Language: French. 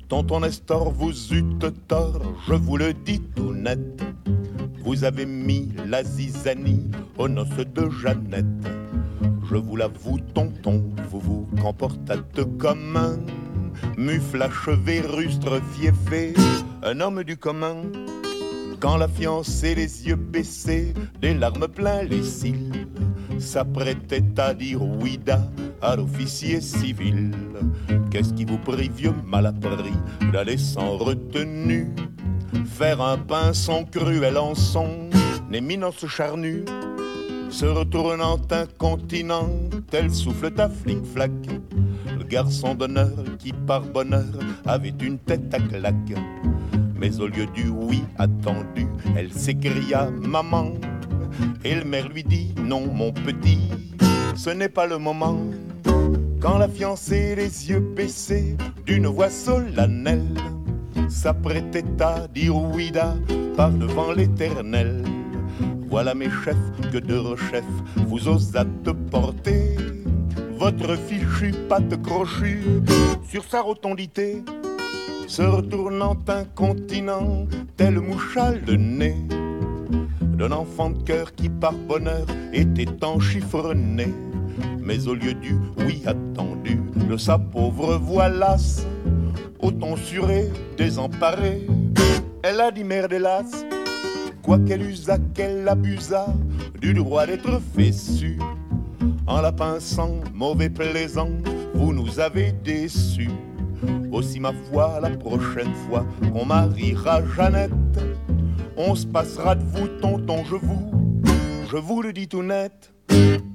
Tonton Nestor, vous eûtes tort, je vous le dis tout net. Vous avez mis la zizanie aux noces de Jeannette. Je vous l'avoue, tonton, vous vous comportâtes comme un mufle achevé, rustre, fieffé, un homme du commun. Quand la fiancée, les yeux baissés, des larmes plein les cils, s'apprêtait à dire ouida à l'officier civil. Qu'est-ce qui vous prie, vieux malappris, d'aller sans retenue faire un pinson cruel en son éminence charnue, se retournant incontinent, tel souffle à flic-flac, le garçon d'honneur qui par bonheur avait une tête à claque. Mais au lieu du oui attendu, elle s'écria maman, et le maire lui dit non mon petit, ce n'est pas le moment. Quand la fiancée, les yeux baissés, d'une voix solennelle, s'apprêtait à dire ouida par devant l'éternel. Voilà mes chefs que de rechef vous osâtes porter votre fichu patte crochue sur sa rotondité, se retournant incontinent, tel moucha le nez d'un enfant de cœur qui par bonheur était enchiffrené. Mais au lieu du oui attendu de sa pauvre voix lasse, au ton suré, désemparé, elle a dit merde hélas. Quoi qu'elle usât, qu'elle abusât du droit d'être fessu, en la pinçant, mauvais plaisant, vous nous avez déçus. Aussi ma foi, la prochaine fois qu'on mariera Jeannette, on se passera de vous, tonton, je vous le dis tout net.